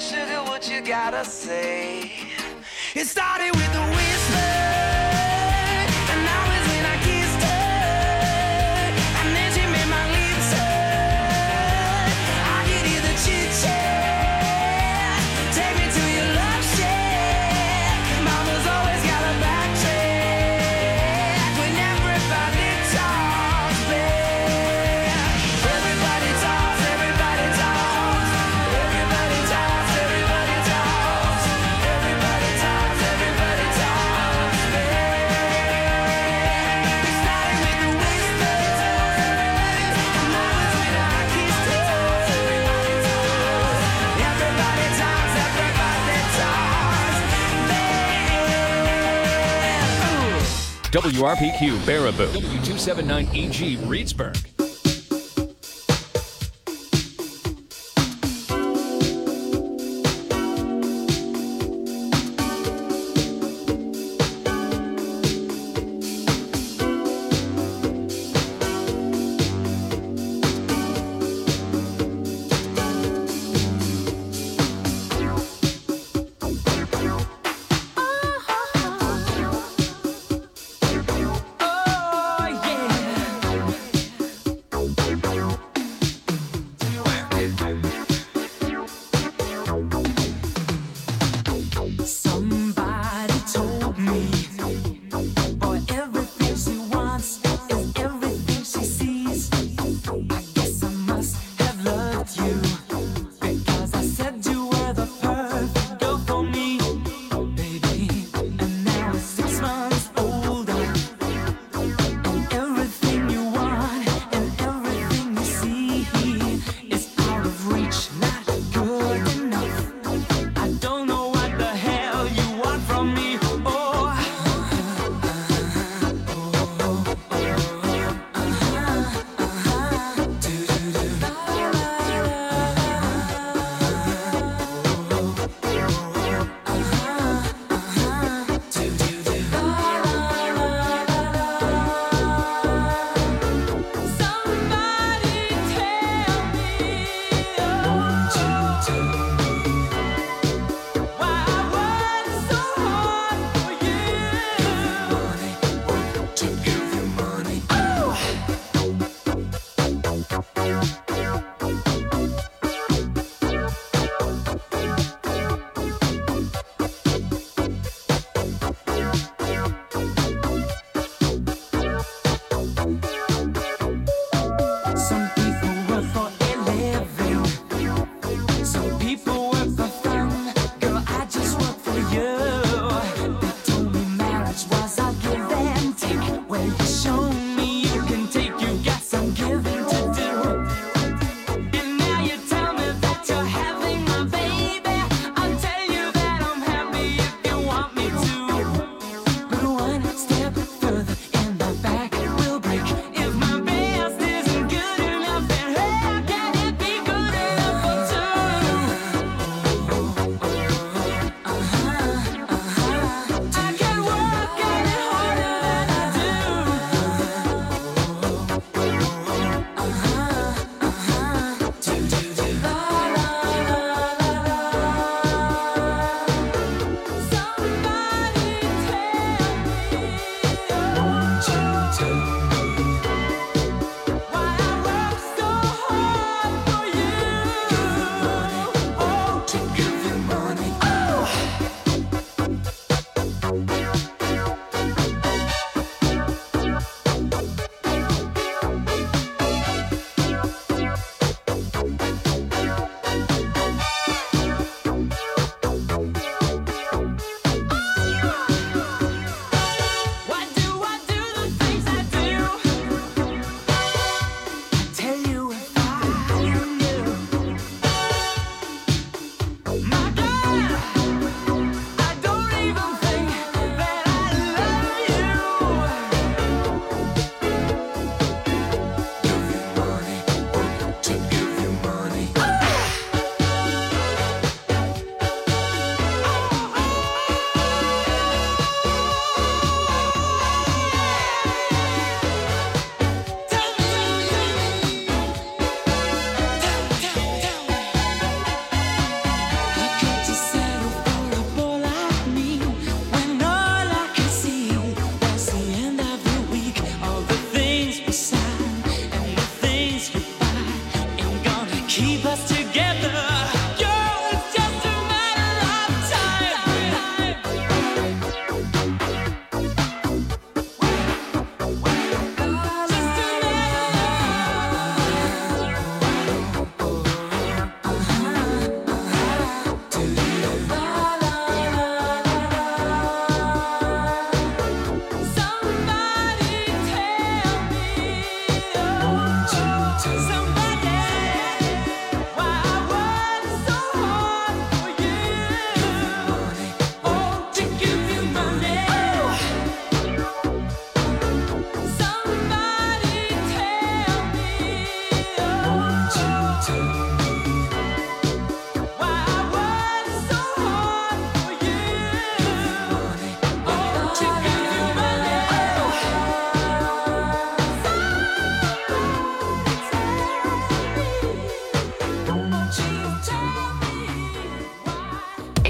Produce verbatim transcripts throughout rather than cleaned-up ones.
sugar, what you gotta say? It started with a whisper, and now it's when I kissed her, and then she made my lips hurt. I could hear the chit-chat, take me to your love shack. Mama's always got a backtrack when everybody talks back. Everybody talks, everybody talks, everybody talks, everybody talks, everybody talks, everybody talks back. It started with a whisper, and now it's when I kissed her. Everybody talks, everybody talks, everybody talks back. W R P Q Baraboo, W two seventy-nine E G Reedsburg. Oh yeah.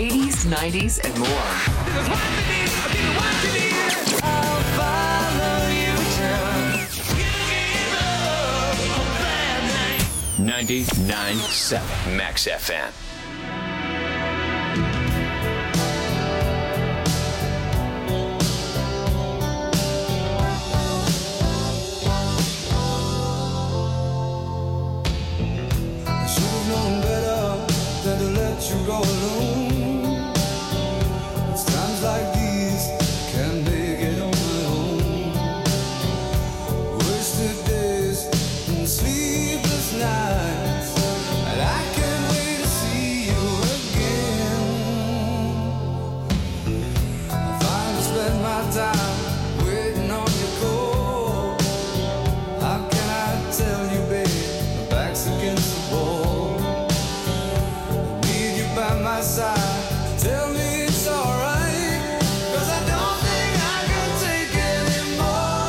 eighties, nineties, and more. I'll follow you till you give up on bad night. ninety-nine point seven Max F M. You go alone. It's times like these can't make it on my own. Wasted days and sleepless nights, and I can't wait to see you again. I finally spend my time waiting on your call. How can I tell you, babe, my back's against the wall? By my side, tell me it's alright, 'cause I don't think I can take anymore.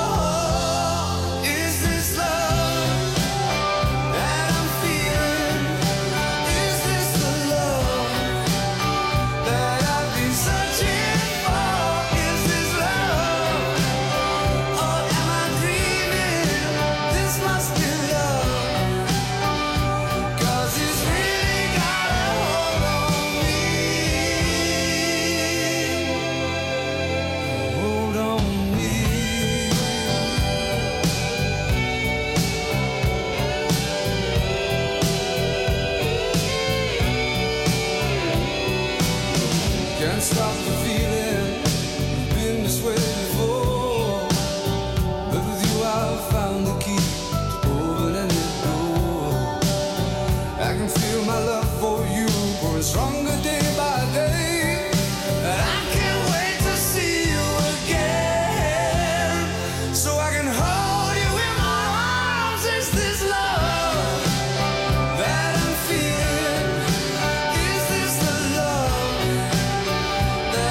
Is this love that I'm feeling? Is this the love that I've been searching for? Is this love, or am I dreaming? This must be love, 'cause it's really got a hold on. Hold on me. Can't stop the feeling. You've been this way before, but with you I've found the key to open any door. I can feel my love for you growing stronger day by day, and I can't wait to see you again, so I can hold you in my arms. Is this love that I'm feeling? Is this the love that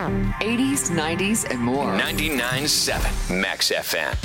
M, eighties, nineties, and more. ninety-nine point seven Max F M.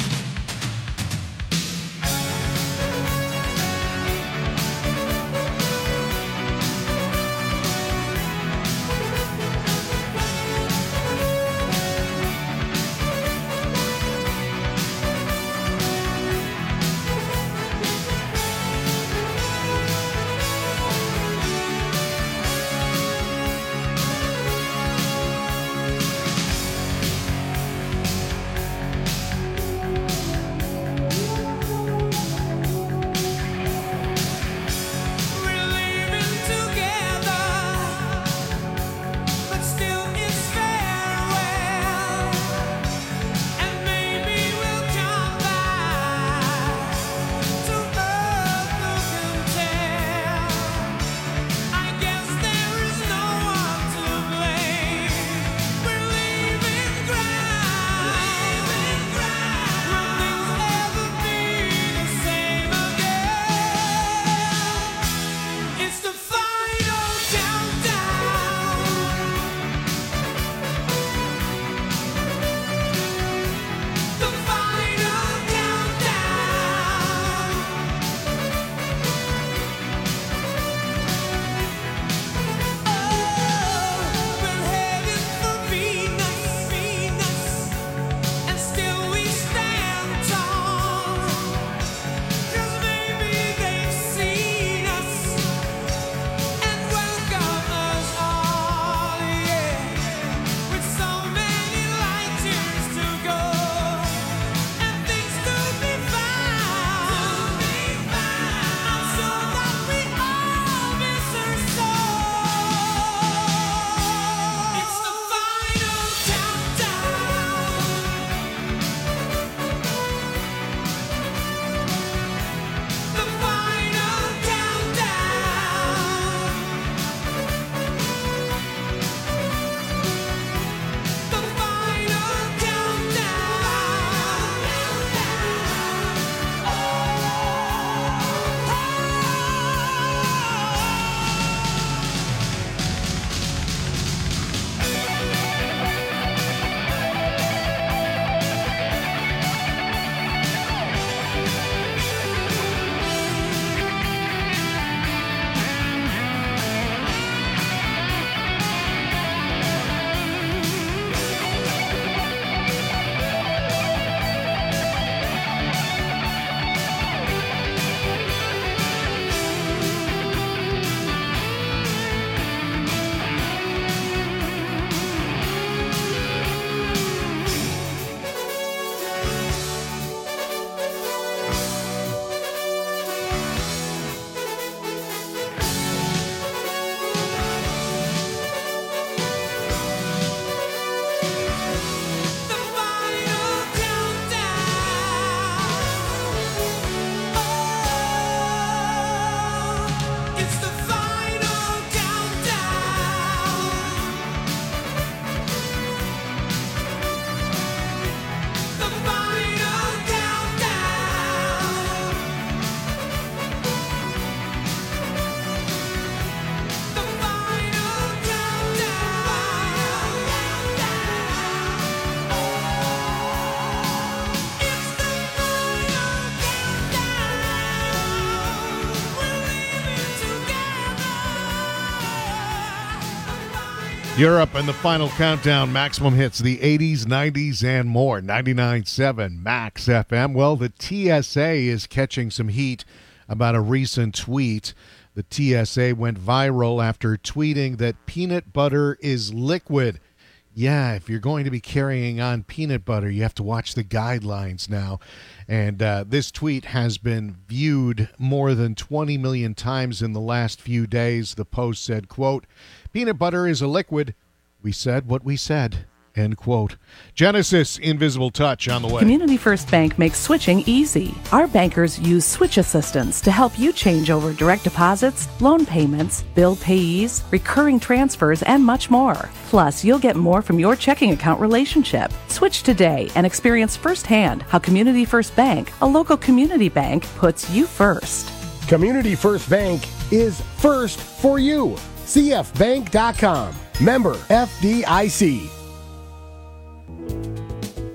Europe and the final countdown. Maximum hits, the eighties, nineties, and more. ninety-nine point seven Max F M. Well, the T S A is catching some heat about a recent tweet. The T S A went viral after tweeting that peanut butter is liquid. Yeah, if you're going to be carrying on peanut butter, you have to watch the guidelines now. And uh, this tweet has been viewed more than twenty million times in the last few days. The post said, quote, "Peanut butter is a liquid. We said what we said." End quote. Genesis Invisible Touch on the way. Community First Bank makes switching easy. Our bankers use switch assistants to help you change over direct deposits, loan payments, bill payees, recurring transfers, and much more. Plus, you'll get more from your checking account relationship. Switch today and experience firsthand how Community First Bank, a local community bank, puts you first. Community First Bank is first for you. C F bank dot com. Member F D I C.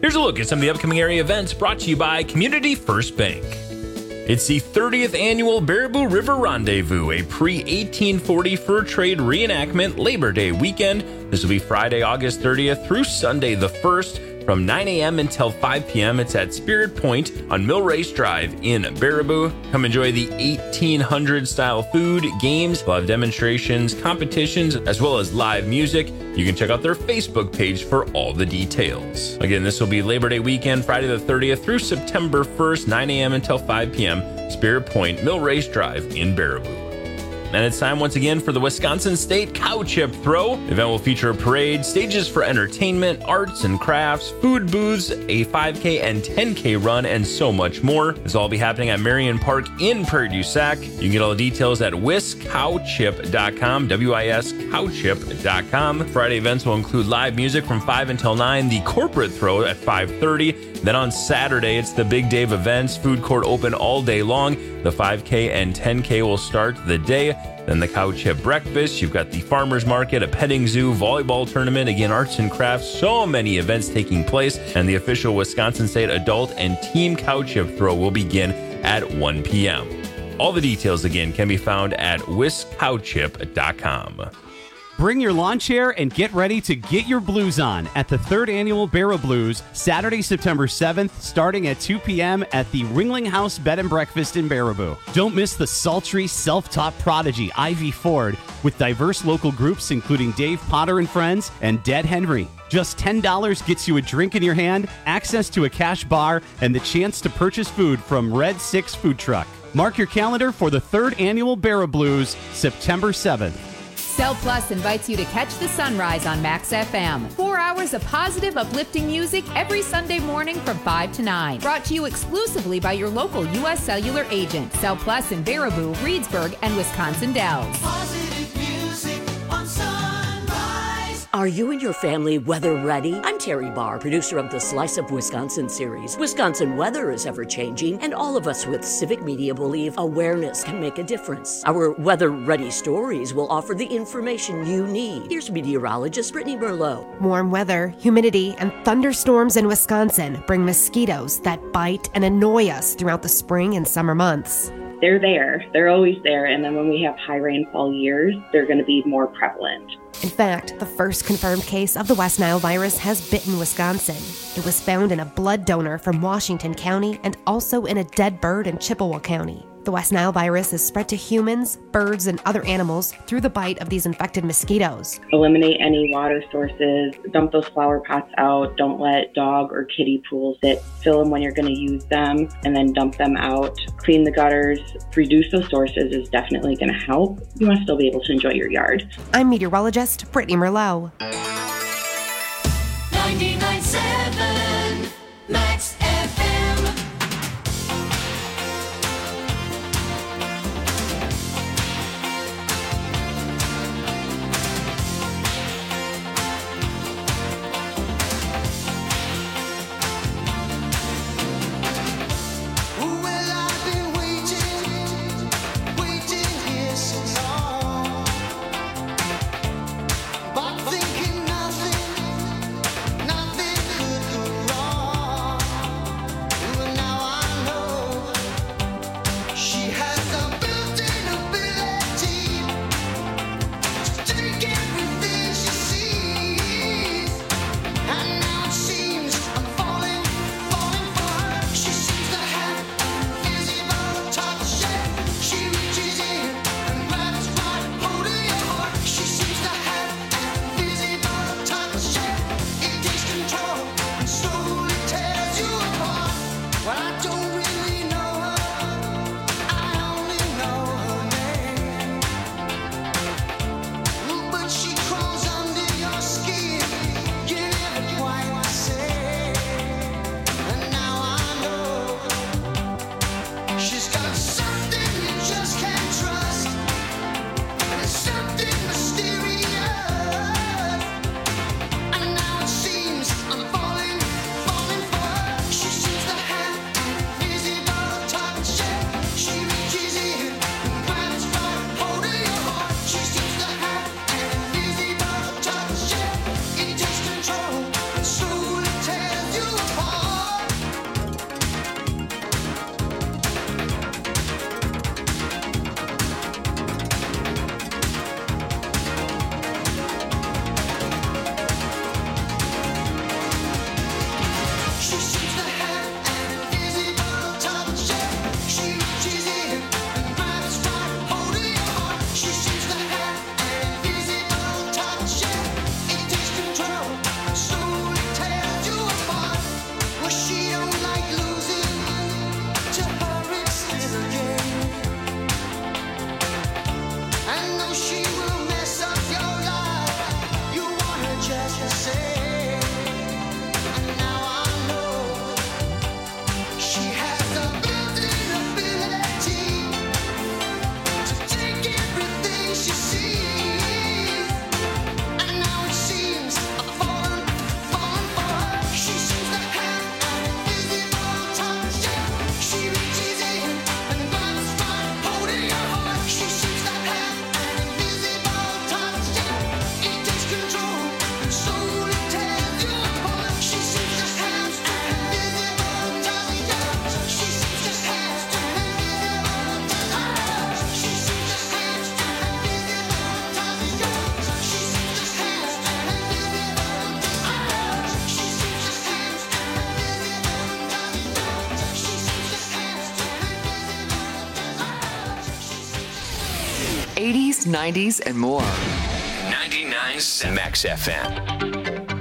Here's a look at some of the upcoming area events brought to you by Community First Bank. It's the thirtieth annual Baraboo River Rendezvous, a pre eighteen forty fur trade reenactment Labor Day weekend. This will be Friday, August thirtieth through Sunday the first from nine a.m. until five p.m. It's at Spirit Point on Mill Race Drive in Baraboo. Come enjoy the eighteen hundred style food, games, we'll have demonstrations, competitions, as well as live music. You can check out their Facebook page for all the details. Again, this will be Labor Day weekend, Friday the thirtieth through September first, nine a.m. until five p.m. Spirit Point, Mill Race Drive in Baraboo. And it's time once again for the Wisconsin State Cow Chip Throw. The event will feature a parade, stages for entertainment, arts and crafts, food booths, a five K and ten K run, and so much more. This will all be happening at Marion Park in Prairie du Sac. You can get all the details at wis cow chip dot com, W I S cow chip dot com. Friday events will include live music from five until nine, the corporate throw at five thirty. Then on Saturday, it's the Big Dave events, food court open all day long. The five K and ten K will start the day. Then the Cow Chip Breakfast. You've got the Farmers Market, a petting zoo, volleyball tournament, again, arts and crafts. So many events taking place. And the official Wisconsin State Adult and Team Cow Chip Throw will begin at one p.m. All the details, again, can be found at wis cow chip dot com. Bring your lawn chair and get ready to get your blues on at the third annual Barrow Blues, Saturday, September seventh, starting at two p.m. at the Ringling House Bed and Breakfast in Baraboo. Don't miss the sultry, self-taught prodigy, Ivy Ford, with diverse local groups including Dave Potter and Friends and Dead Henry. Just ten dollars gets you a drink in your hand, access to a cash bar, and the chance to purchase food from Red Six Food Truck. Mark your calendar for the third annual Barrow Blues, September seventh. Cell Plus invites you to catch the sunrise on Max F M. Four hours of positive, uplifting music every Sunday morning from five to nine. Brought to you exclusively by your local U S Cellular agent. Cell Plus in Baraboo, Reedsburg, and Wisconsin Dells. Positive music on Sunrise. Are you and your family weather ready? I'm Terry Barr, producer of the Slice of Wisconsin series. Wisconsin weather is ever-changing, and all of us with civic media believe awareness can make a difference. Our weather-ready stories will offer the information you need. Here's meteorologist Brittany Merlot. Warm weather, humidity, and thunderstorms in Wisconsin bring mosquitoes that bite and annoy us throughout the spring and summer months. They're there. They're always there. And then when we have high rainfall years, they're going to be more prevalent. In fact, the first confirmed case of the West Nile virus has bitten Wisconsin. It was found in a blood donor from Washington County and also in a dead bird in Chippewa County. The West Nile virus is spread to humans, birds, and other animals through the bite of these infected mosquitoes. Eliminate any water sources, dump those flower pots out, don't let dog or kitty pools sit, fill them when you're going to use them, and then dump them out. Clean the gutters, reduce those sources is definitely going to help. You want to still be able to enjoy your yard. I'm meteorologist Brittany Merlot. ninety-nine point seven Max F M. Thinking eighties, nineties, and more. ninety-nine Max F M.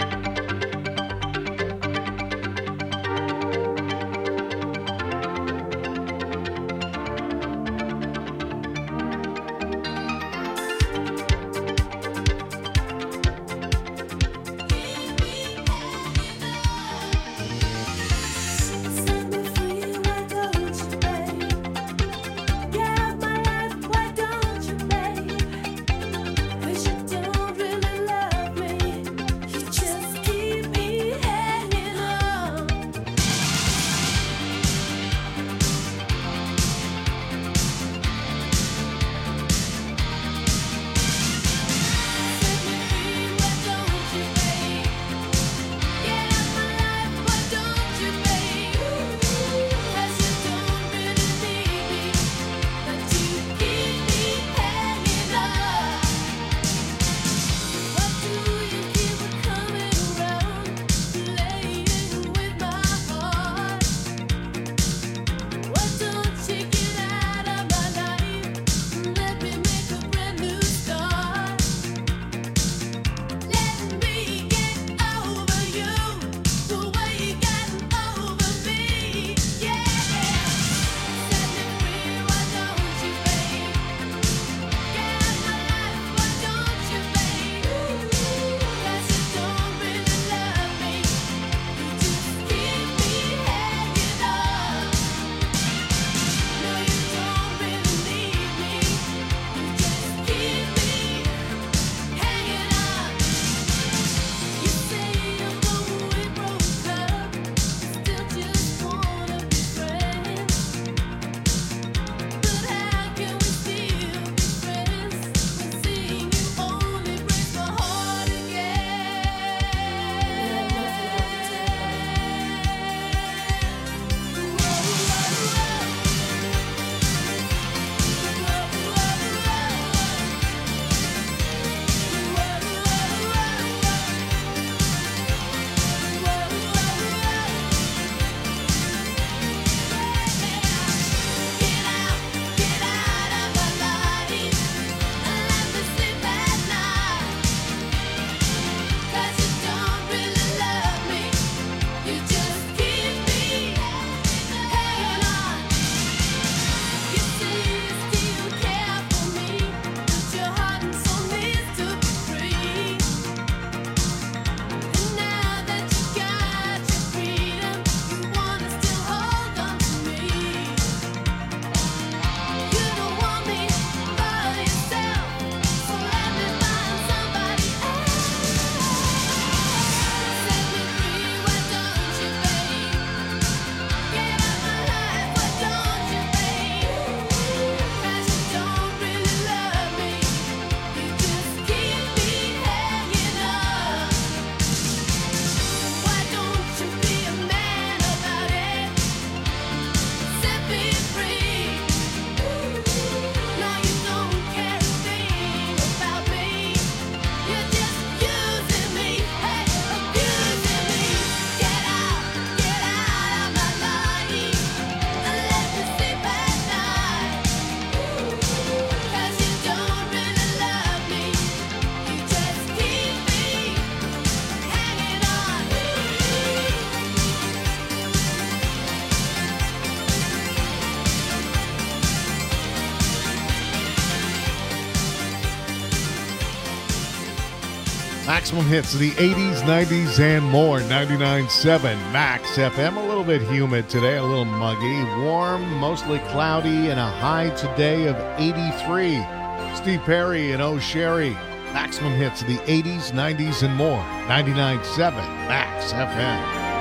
Maximum hits of the eighties, nineties, and more. ninety-nine point seven Max F M. A little bit humid today, a little muggy. Warm, mostly cloudy, and a high today of eighty-three. Steve Perry and Oh Sherry. Maximum hits of the eighties, nineties, and more. ninety-nine point seven Max F M.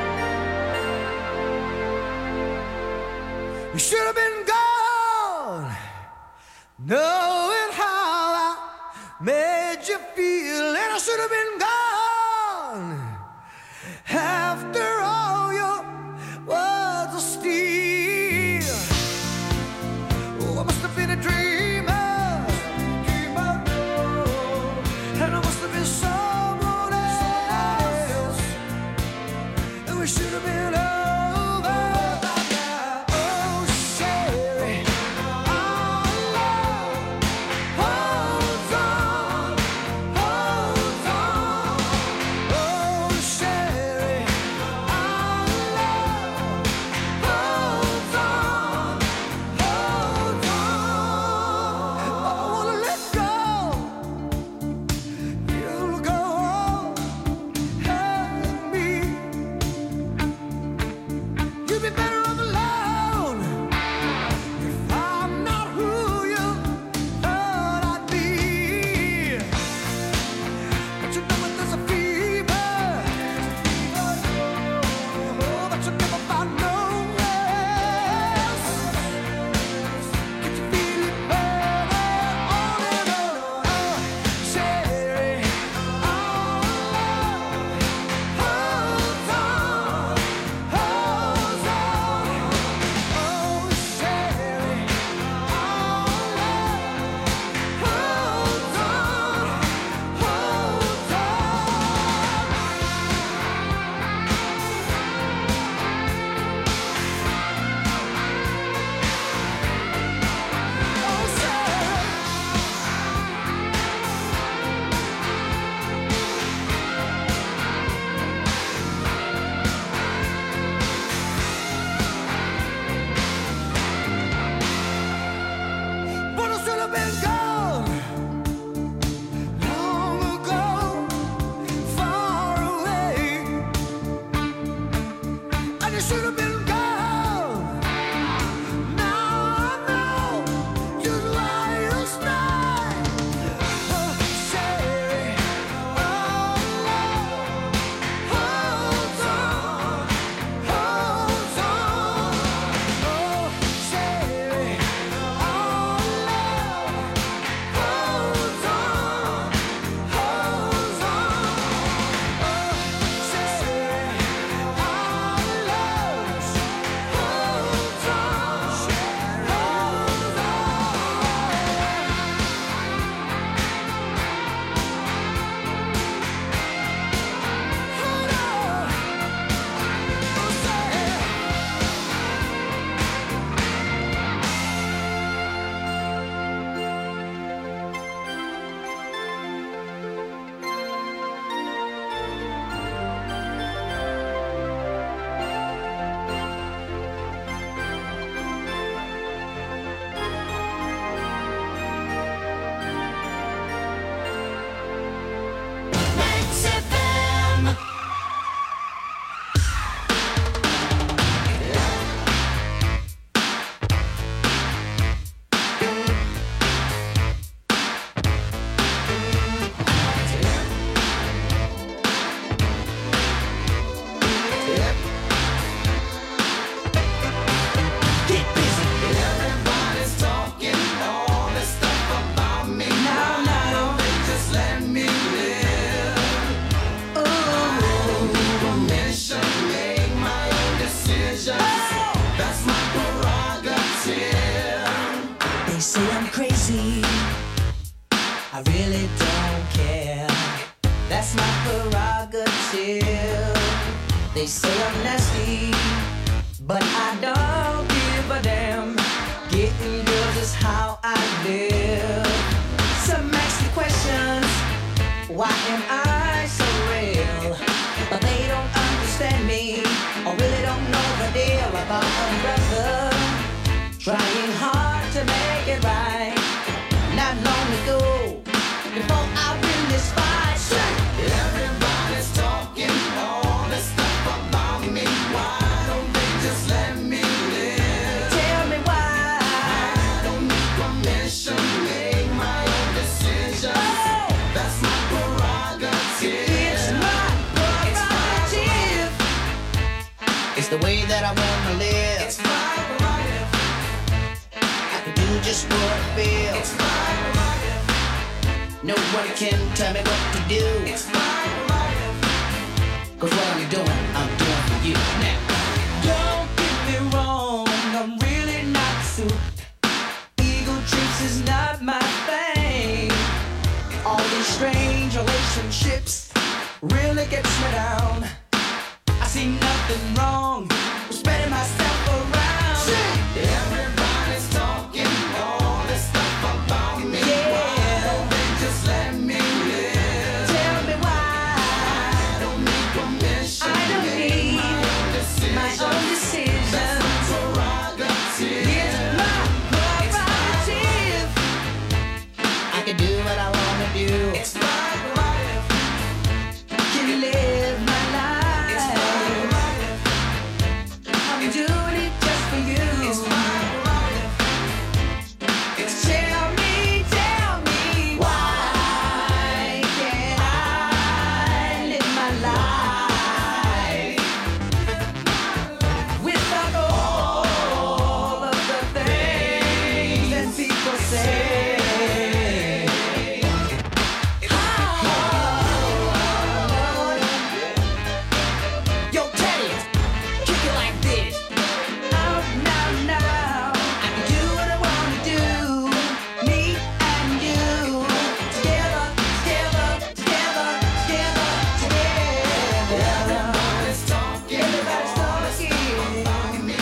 You should have been gone, knowing how I made you feel, and I should have been gone after all your words of steel. Oh, I must have been a dreamer, dreamer, and I must have been someone else, and we should have been over. Oh, I really don't care. That's my prerogative. They say I'm nasty, but I don't give a damn. Getting girls is how I live. Some ask me questions, why am I so real? But they don't understand me, or really don't know the deal about a brother trying hard to make it right. Not long ago, before I win this fight, everybody's talking all this stuff about me. Why don't they just let me live? Tell me why. I don't need permission to make my own decision. Oh, that's my prerogative. It's my prerogative. It's the way that I wanna live. It's my prerogative. I can do just what I feel. It's my prerogative. No one can tell me what to do. It's my prerogative. Cause what I'm doing, I'm doing for you now. Don't get me wrong, I'm really not soup. Ego trips is not my thing. All these strange relationships really gets me down. I see nothing wrong with spreading myself around. Everybody's talking all this stuff about me. Yeah. Why don't they just let me live? Tell me why. I don't need permission. I don't need my own decision. My own decision. That's my prerogative. It's my prerogative. I can do what I wanna do. It's my prerogative. Can live my life. It's my prerogative. I'm doing it just for you. It's my prerogative. It's tell me, tell me why can't I live my life without all of the things that people say? Yo, Teddy, kick it like this. Out now, now. I can do what I wanna do. Me and you. Together, together, together, together, together. Everybody's talking. Everybody's talking.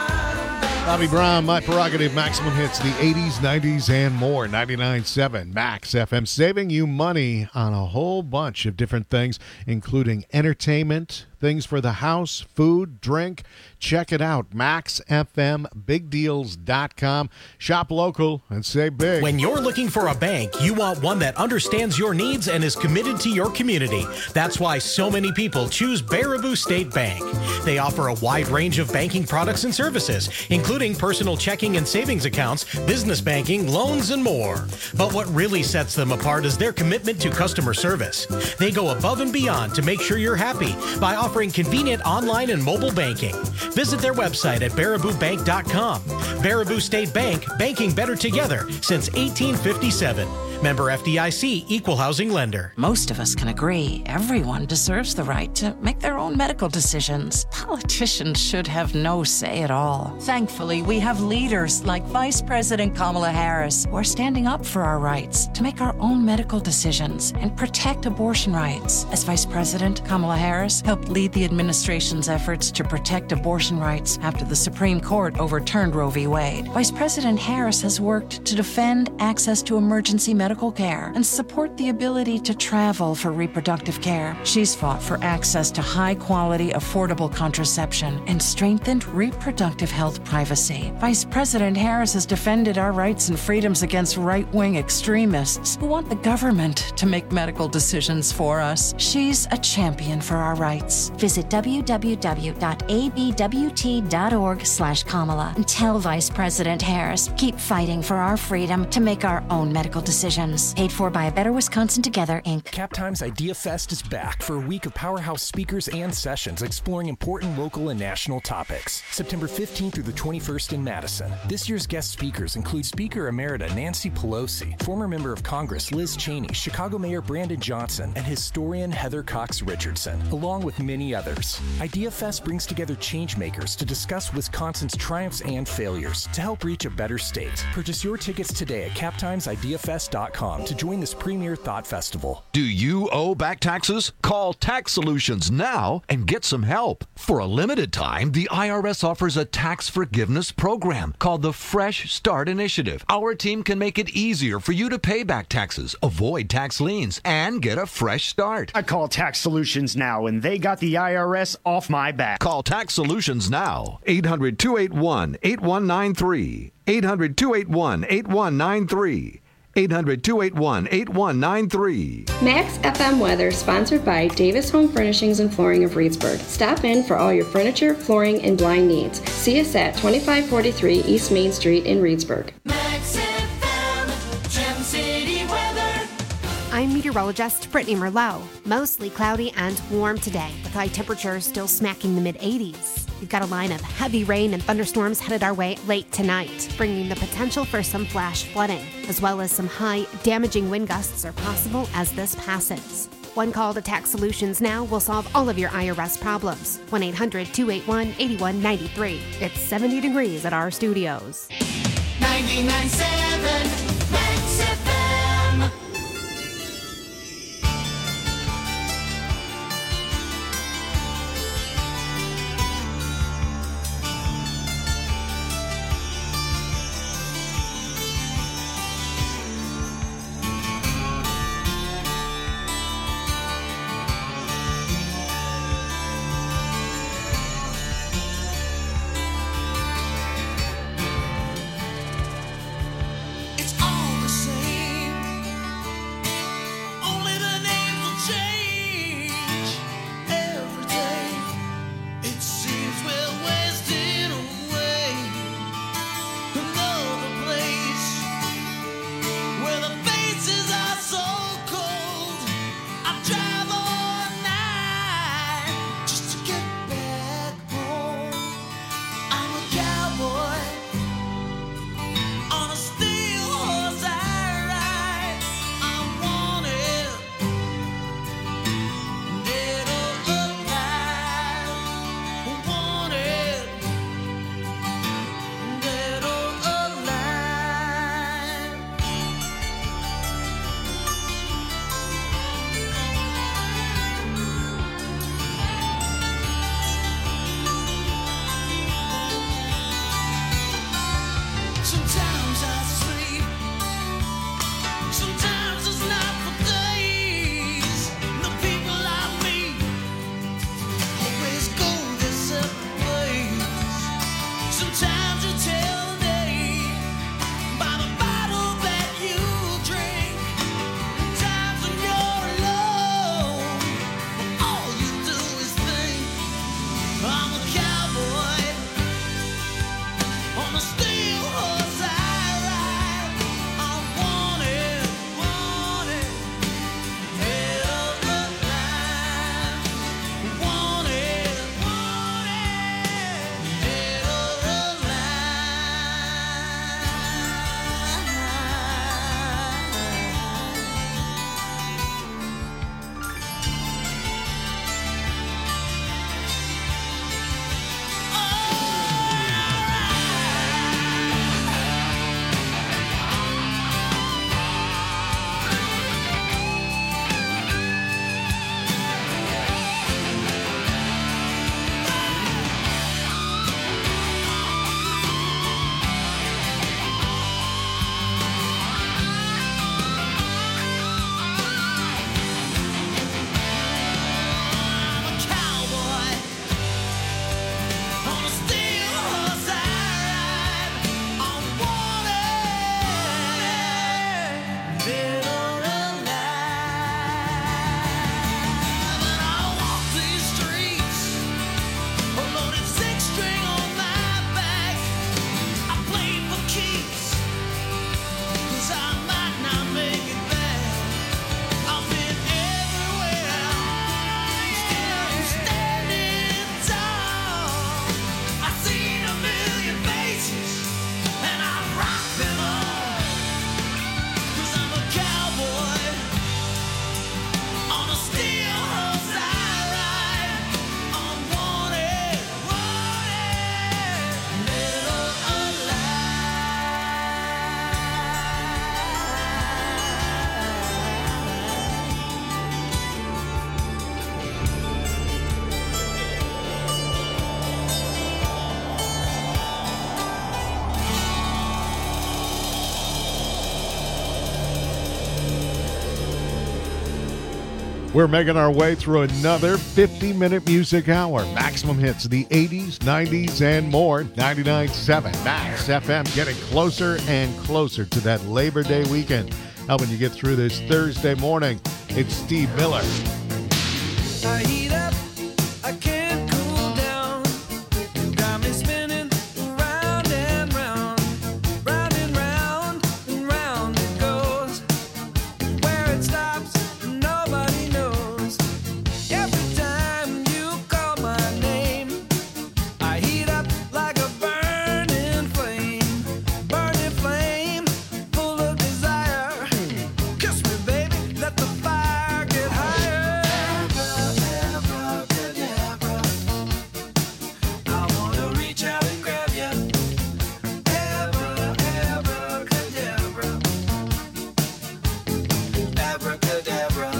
Bobby Brown, My Prerogative, Maximum Hits, the eighties, nineties, and more. ninety-nine point seven Max F M, saving you money on a whole bunch of different things, including entertainment, things for the house, food, drink. Check it out, max f m big deals dot com. Shop local and save big. When you're looking for a bank, you want one that understands your needs and is committed to your community. That's why so many people choose Baraboo State Bank. They offer a wide range of banking products and services, including personal checking and savings accounts, business banking, loans, and more. But what really sets them apart is their commitment to customer service. They go above and beyond to make sure you're happy by offering convenient online and mobile banking. Visit their website at baraboo bank dot com. Baraboo State Bank, banking better together since eighteen fifty-seven. Member F D I C, Equal Housing Lender. Most of us can agree everyone deserves the right to make their own medical decisions. Politicians should have no say at all. Thankfully, we have leaders like Vice President Kamala Harris who are standing up for our rights to make our own medical decisions and protect abortion rights. As Vice President, Kamala Harris helped lead the administration's efforts to protect abortion rights after the Supreme Court overturned Roe v. Wade. Vice President Harris has worked to defend access to emergency medical medical care and support the ability to travel for reproductive care. She's fought for access to high-quality, affordable contraception and strengthened reproductive health privacy. Vice President Harris has defended our rights and freedoms against right-wing extremists who want the government to make medical decisions for us. She's a champion for our rights. Visit w w w dot a b w t dot org slash Kamala and tell Vice President Harris, keep fighting for our freedom to make our own medical decisions. Paid for by A Better Wisconsin Together, Incorporated. Captime's Idea Fest is back for a week of powerhouse speakers and sessions exploring important local and national topics. September fifteenth through the twenty-first in Madison. This year's guest speakers include Speaker Emerita Nancy Pelosi, former Member of Congress Liz Cheney, Chicago Mayor Brandon Johnson, and historian Heather Cox Richardson, along with many others. Idea Fest brings together changemakers to discuss Wisconsin's triumphs and failures to help reach a better state. Purchase your tickets today at captimes idea fest dot dot com to join this premier thought festival. Do you owe back taxes? Call Tax Solutions now and get some help. For a limited time, the I R S offers a tax forgiveness program called the Fresh Start Initiative. Our team can make it easier for you to pay back taxes, avoid tax liens, and get a fresh start. I call Tax Solutions now, and they got the I R S off my back. Call Tax Solutions now. eight hundred, two eight one, eight one nine three. eight hundred, two eight one, eight one nine three. eight hundred, two eight one, eight one nine three. Max F M Weather, sponsored by Davis Home Furnishings and Flooring of Reedsburg. Stop in for all your furniture, flooring, and blind needs. See us at twenty-five forty-three East Main Street in Reedsburg. Max F M, Gem City weather. I'm meteorologist Brittany Merlot. Mostly cloudy and warm today, with high temperatures still smacking the mid eighties. We've got a line of heavy rain and thunderstorms headed our way late tonight, bringing the potential for some flash flooding, as well as some high, damaging wind gusts are possible as this passes. One call to Tax Solutions now will solve all of your I R S problems. one eight hundred, two eight one, eight one nine three. It's seventy degrees at our studios. ninety-nine point seven Max F M. It's We're making our way through another fifty-minute music hour. Maximum hits of the eighties, nineties, and more. ninety-nine point seven Max F M, getting closer and closer to that Labor Day weekend. Helping you get through this Thursday morning, it's Steve Miller. I heat up, I can't cool down. You got me spinning round and round, round and round and round it goes. Where it stops, nobody knows. Every time you call my name, I heat up like a burning flame, burning flame, full of desire. Kiss me, baby, let the fire get higher. I wanna reach out and grab you. Abracadabra, abracadabra.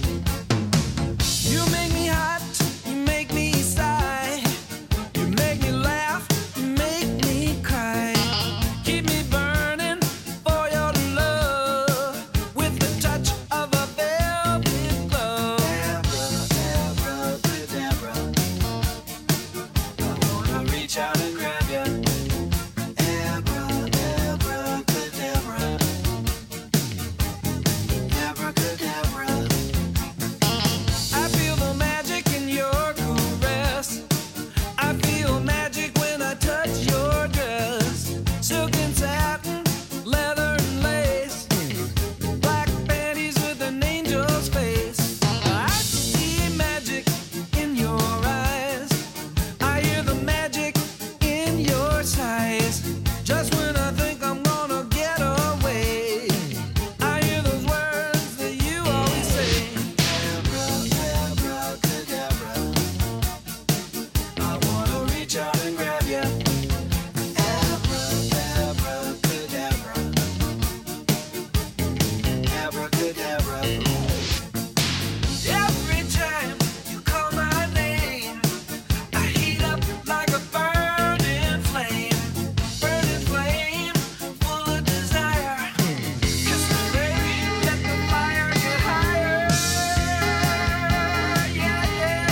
You make me hot, you make me sigh. You make me laugh, you make me cry. Keep me burning for your love with the touch of a velvet glove. Abracadabra, I wanna reach out and grab you. Abracadabra, abracadabra. I feel the magic in your caress. I feel magic when I touch your dress. Silk and satin, leather and lace, black panties with an angel's face. I see magic in your eyes. I hear the magic in your sighs. Just when I think I'm gonna get away, I hear those words that you always say. Abracadabra, I wanna reach out and grab you. Abracadabra, abracadabra. Every time you call my name, I heat up like a burning flame, burning flame, full of desire. Kiss me, baby, let the fire get higher. Yeah, yeah.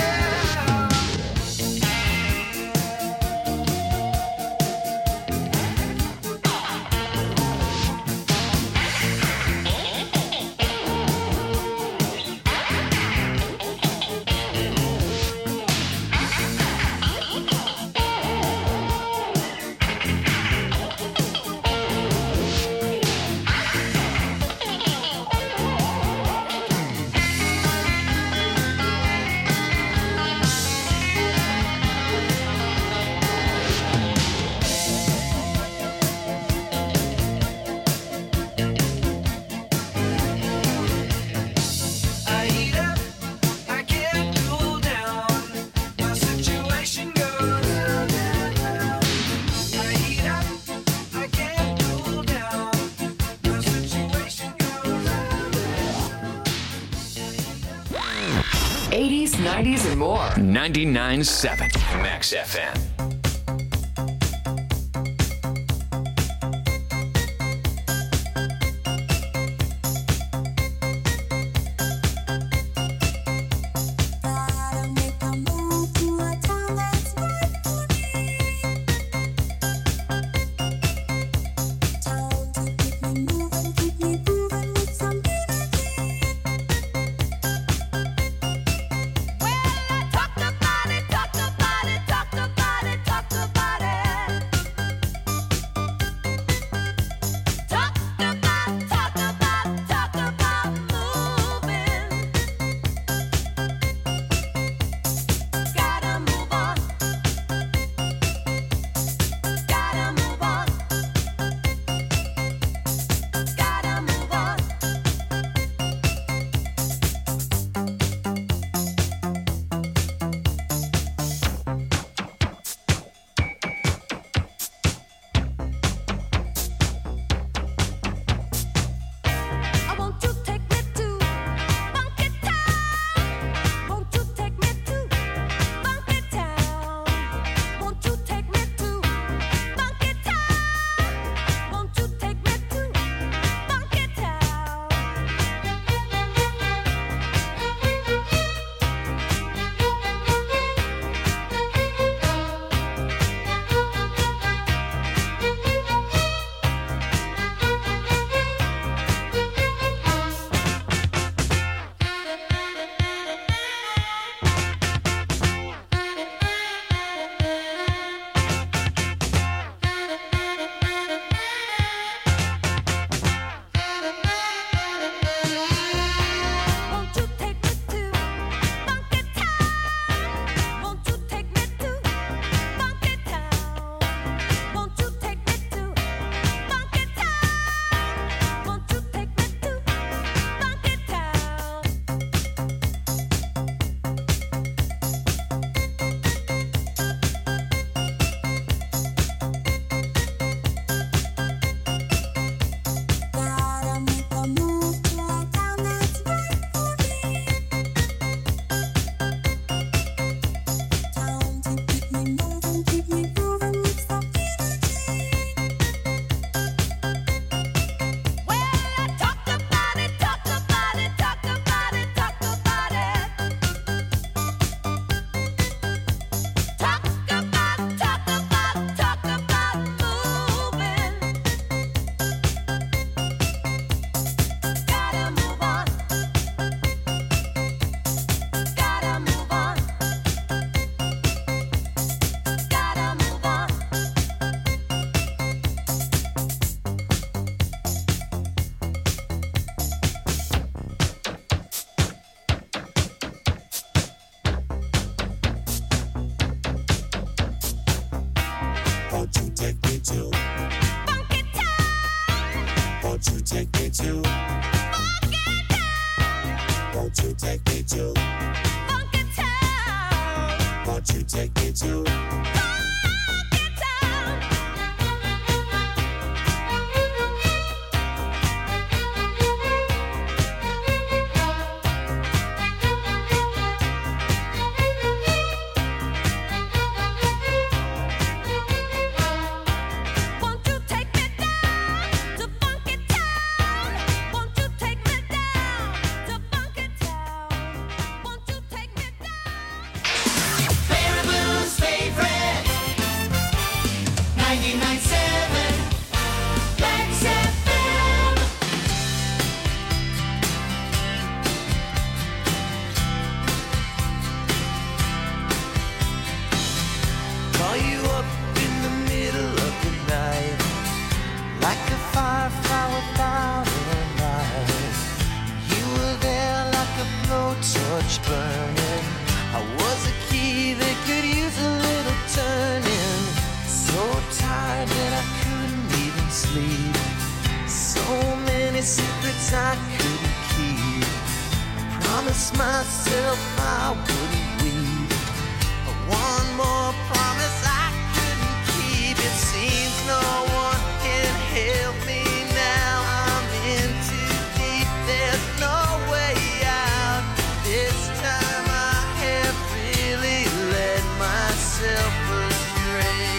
I heat up, I can't cool down. My situation goes round and round. I heat up, I can't cool down. My situation goes round and round. eighties, nineties, and more. ninety-nine point seven Max F M. Talk about it, talk about it, talk about it, talk take me to Funky Town? Won't you take me to Funky Town? Won't you take me to Funky Town? Won't you take me to Funky Town? Won't you take me down to Funky Town? Won't you take me down to Funky Town? Won't you take me down? Baraboo's favorite ninety-nine point seven Max F M. Call you up in the middle of the night, like a firefly without a light. You were there like a blowtorch burning. I was a key that could use a little turning. So tired that I couldn't even sleep. So many secrets I couldn't keep. I promised myself I wouldn't weep. One more promise I couldn't keep. It seems no one can help me now. I'm in too deep. There's no way out. This time I have really led myself astray.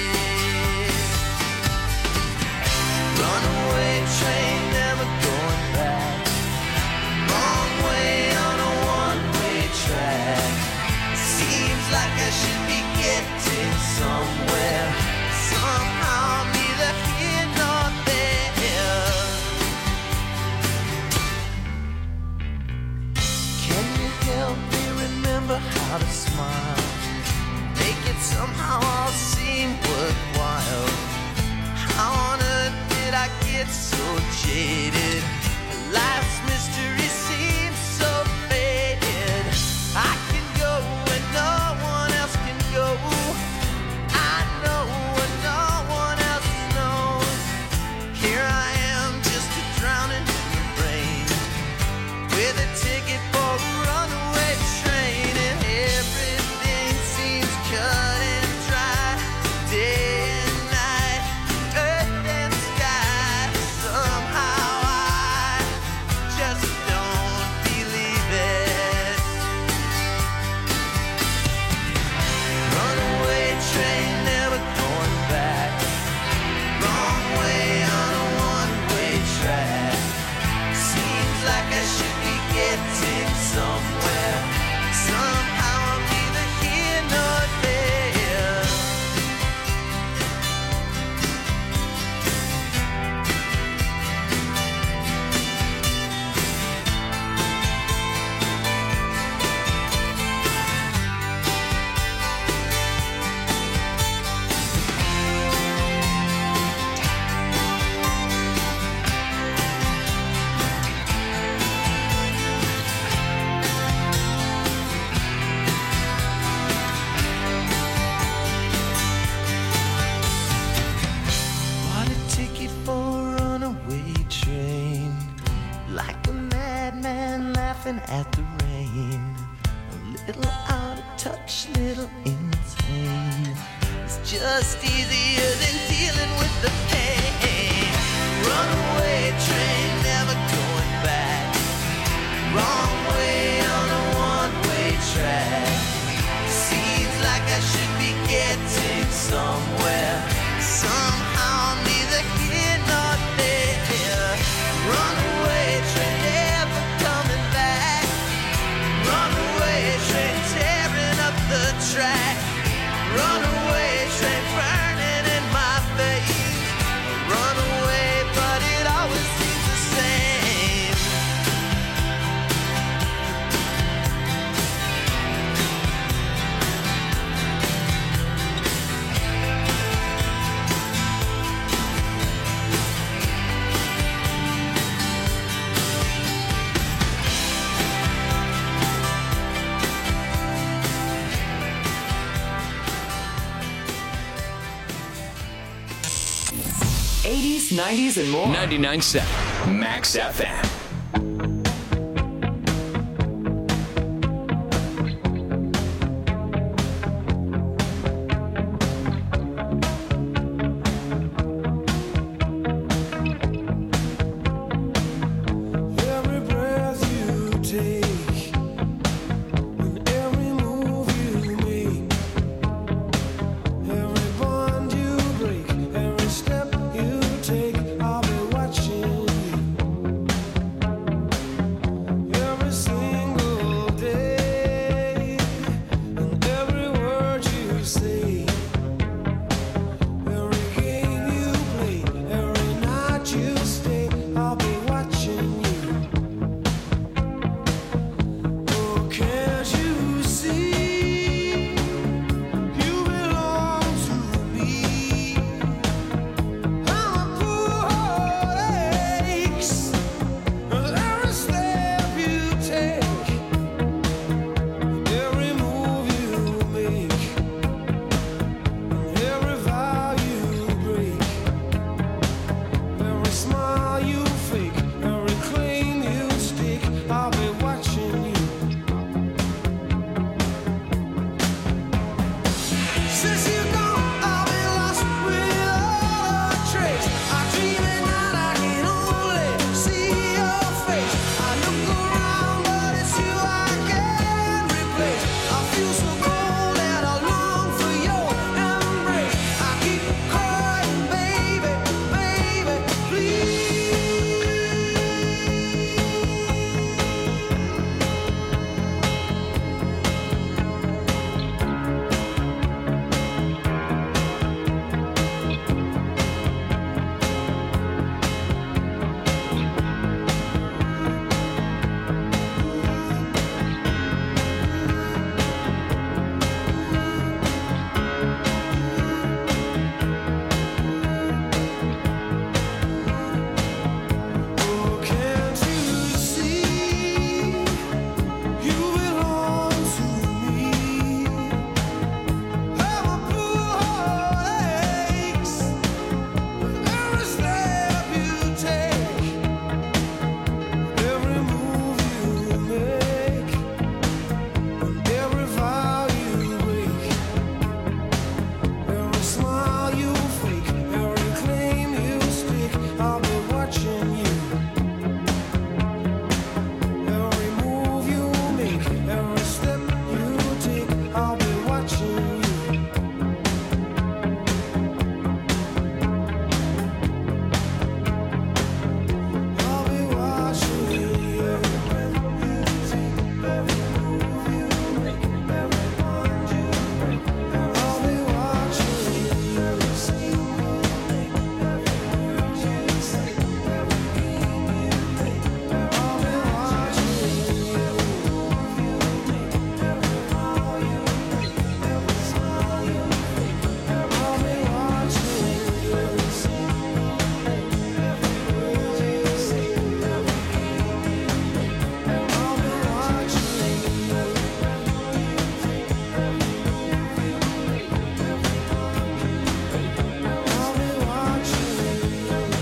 Runaway train, never going back. Wrong way on a one-way track. Seems like I should be getting somewhere. Somehow I'm neither here nor there. Can you help me remember how to smile? Make it somehow all seem worthwhile. How on earth did I get so jaded? Life's mystery seems so faded. I can go where no one else can go. I know what no one else knows. Here I am, just a drowning in the rain, with a ticket for a runaway train, and everything seems cut and dry. Day and night, earth and sky. Somehow I just don't believe it. Runaway train, never going back. Wrong way on a one-way track. Seems like I should be getting somewhere. Somehow I'm neither here nor there. Bought a ticket for a runaway train, like a madman laughing at the rain. A little out of touch, little insane. It's just easier than dealing with the pain. Runaway train, never going back. Wrong way on a one-way track. Seems like I should be getting somewhere. Somehow I'm neither here nor there. Runaway train, never coming back. Runaway train, tearing up the track. Runaway train, burning in my veins. Runaway, but it always seems the same. eighties, nineties, and more. ninety-nine point seven Max F M.